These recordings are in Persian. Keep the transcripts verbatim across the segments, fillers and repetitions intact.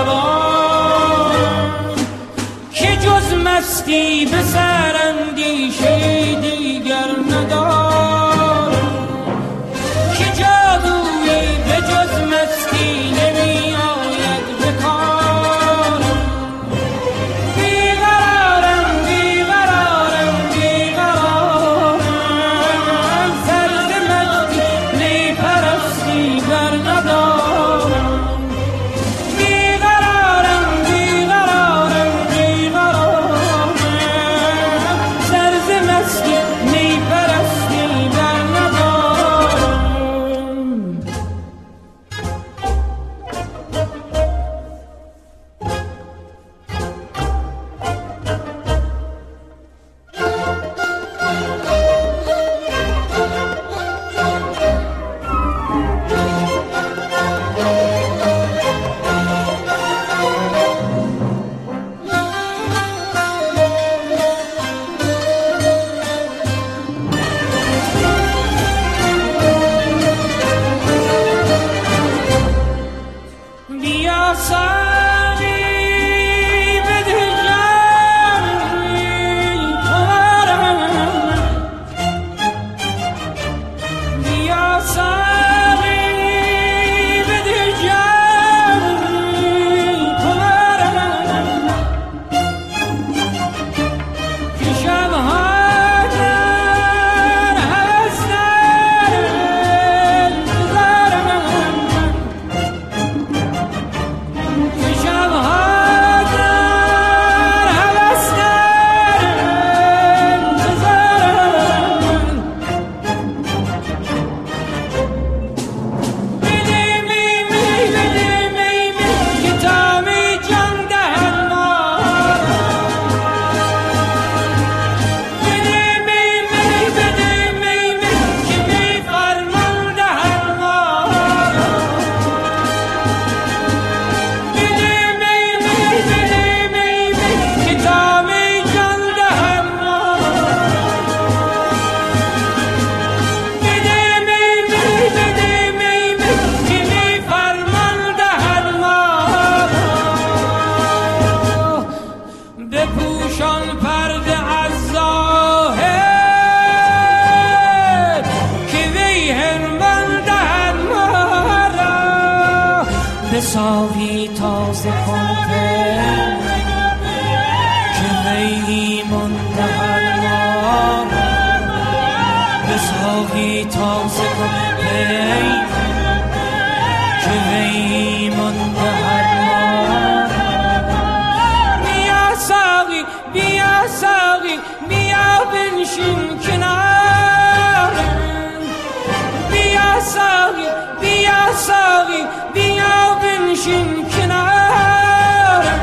توانم که جز مستی به سر اندیشه دیگر ندارم، که جادویی به جز مستی نمی آید به کارم. بیقرارم بیقرارم بیقرارم، سر ز مستی می پرستی بر ندارم. بیقرارم بیقرارم بیقرارم، سر ز مستی می پرستی بر ندارم. بیا ساقی بده جامی خمارم، بیا ساقی بده جامی خمارم، که شبها در هوس دارم انتظارم، که شبها در هوس دارم انتظارم. بده می می بده می می که تا می جان دهد مارم. بده می می بده می می که می فرمان دهد مارم. بده می می بده می می که تا می جان دهد مارم. بده می می بده می می که می فرمان دهد مارم. بپوشان پرده از ظاهر که وی هرمان دهد مارا. بساقی تازه کن که وی ایمان دهد مارا. بساقی تازه کن که وی ایمان دهد مارا. بیا ساقی بیا ساقی بیا بنشین کنارم. بیا ساقی بیا ساقی بیا بنشین کنارم.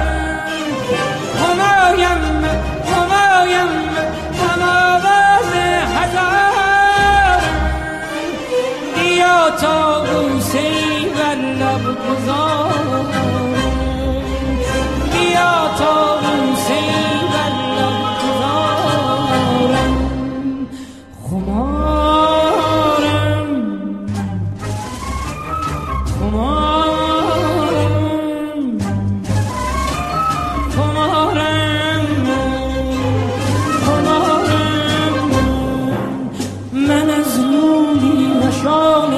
همایم همایم هم آواز هزارم. بیا تا بوسه‌ای بر لب گذارم. بیا تا بوسه‌ای بر لب گذارم. خمارم خمارم خمارم خمارم، من از لولی و شال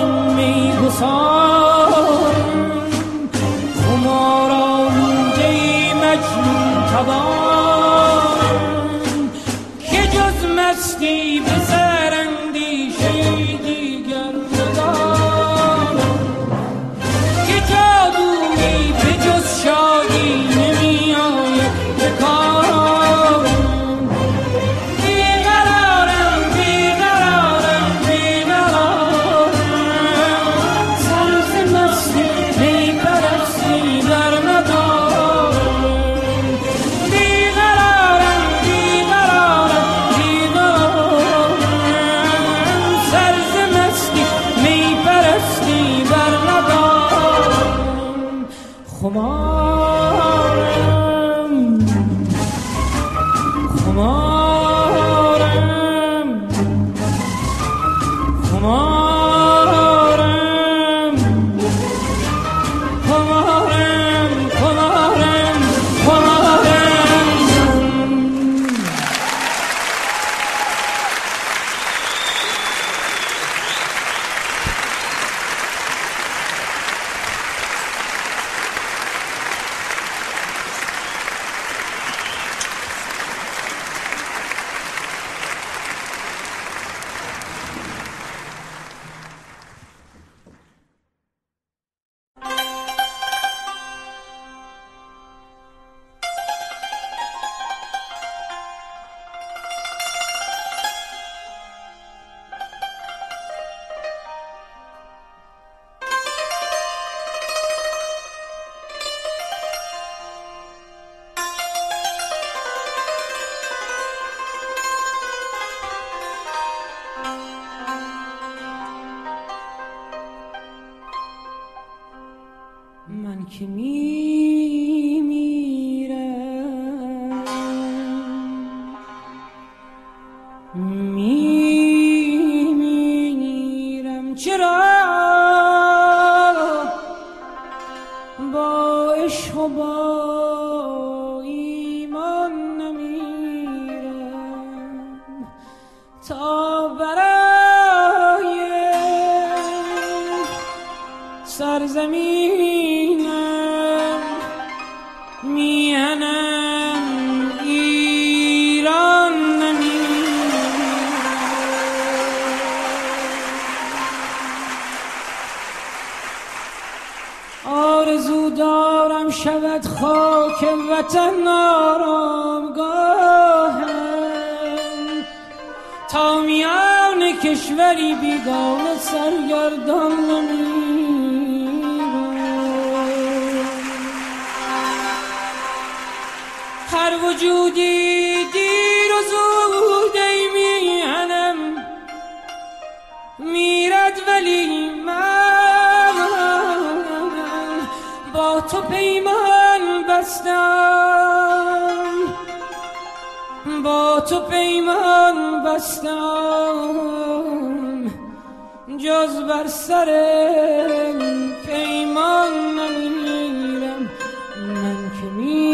میگسارم. خمار آلوده مجنون توانم که جز مستی به سر اندیشه دیگر ندارم، که جادویی به جز شادی نمی آید به کارم. بیقرارم بیقرارم بیقرارم، سر ز مستی می پرستی در ندارم. بیقرارم بیقرارم بیقرارم، سر ز مستی می پرستی بر ندارم. خمارم خمارم خمارم خمارم خمارم ایمان نمیرم تا برای سرزمینم میهنم ایران نمیرم. آرزو دارم شود خاک وطن آرامگاهم تا میان کشوری بیگانه سرگردان نمیرم. هر وجودی دیر و زود ای میهنم میرد ولی من با تو پیمان بستم، با تو پیمان بستم، جز بر سر پیمان نمیرم. من که می